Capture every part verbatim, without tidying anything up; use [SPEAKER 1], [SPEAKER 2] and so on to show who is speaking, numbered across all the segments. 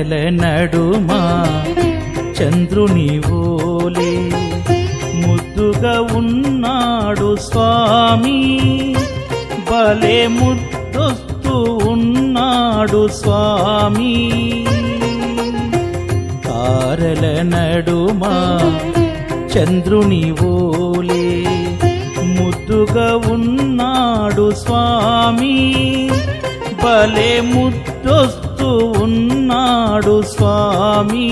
[SPEAKER 1] తారల నడుమా చంద్రుని ఓలే ముద్దుగా ఉన్నాడు స్వామి, భలే ముద్దొస్తూ ఉన్నాడు స్వామి. తారల నడుమా చంద్రుని ఓలే ముద్దుగా ఉన్నాడు స్వామి, భలే ముద్దొస్తూ ఉన్నాడు స్వామి.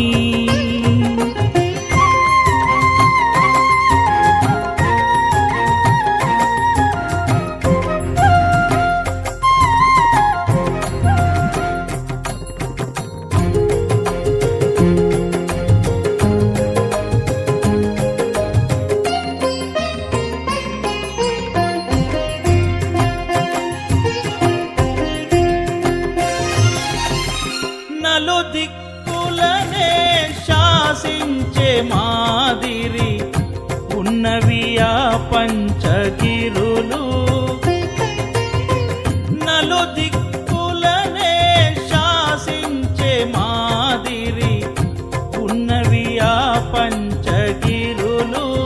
[SPEAKER 1] నలు దిక్కులనే శాసించే మాదిరి ఉన్నవి ఆ పంచగిరులు. నలు దిక్కులనే శాసించే మాదిరి ఉన్నవి ఆ పంచగిరులు.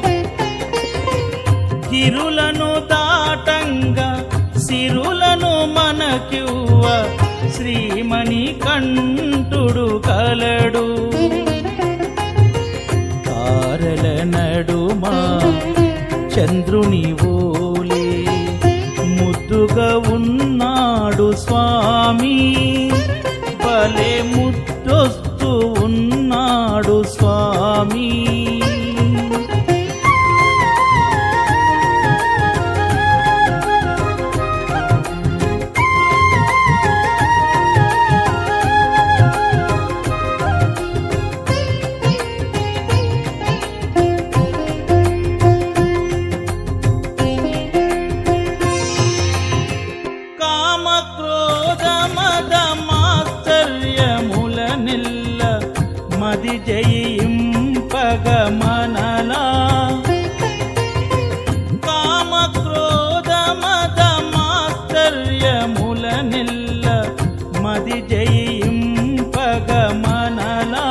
[SPEAKER 1] గిరులను దాటంగా సిరులను మనకివ్వ శ్రీమణి కంఠుడు కలడు. తారల నడుమా చంద్రుని ఓలే ముద్దుగా ఉన్నాడు స్వామి, భలే ముద్దొస్తూ ఉన్నాడు స్వామి. మది జయింపగ మనలా కామ క్రోధ మద మాత్సర్యముల నిల్ల, మది జయింపగ మనలా.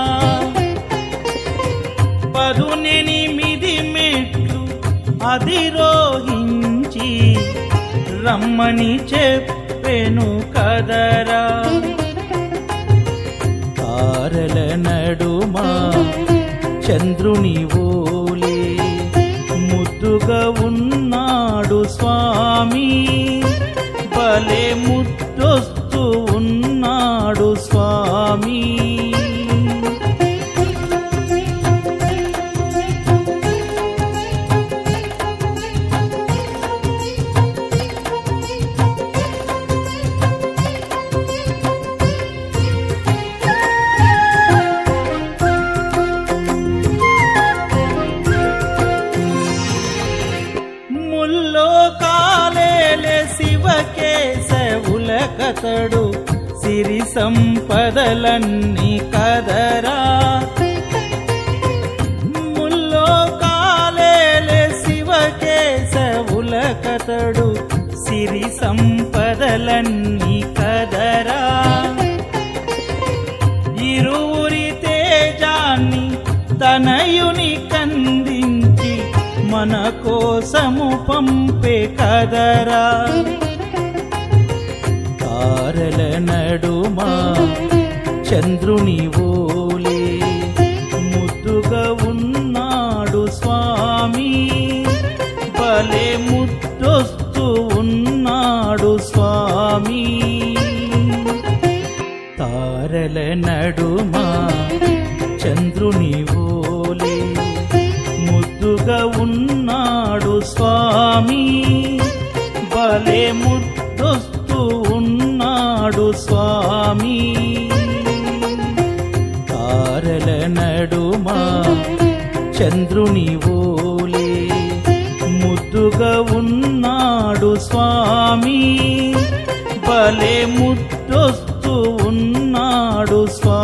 [SPEAKER 1] పదునెనిమిది మెట్లు అధిరోహించి రమ్మని చెప్పెను కదరా. తారల నడుమా చంద్రుని ఓలే ముద్దుగా ఉన్నాడు స్వామి, భలే ముద్దొస్తూ ఉన్నాడు స్వామి. ముల్లోకాలేలే శివకేశవులకతడు సిరి సంపదలన్నీ కదరా. ముల్లోకాలేలే శివకేశవులకతడు సిరి సంపదలన్నీ కదరా. ఇరువురి తేజాన్ని తనయుని కందించి మన కోసము పంపే కదరా. తారల నడుమా చంద్రుని ఓలే ముద్దుగా ఉన్నాడు స్వామి, భలే ముద్దొస్తూ ఉన్నాడు స్వామి. తారల నడుమా చంద్రుని ఓలే ముద్దుగా ఉన్నాడు స్వామి, భలే ముద్దొస్తూ ఉన్నాడు స్వామి. తారల నడుమా చంద్రుని ఓలే ముద్దుగా ఉన్నాడు స్వామి, భలే ముద్దొస్తూ ఉన్నాడు స్వామి.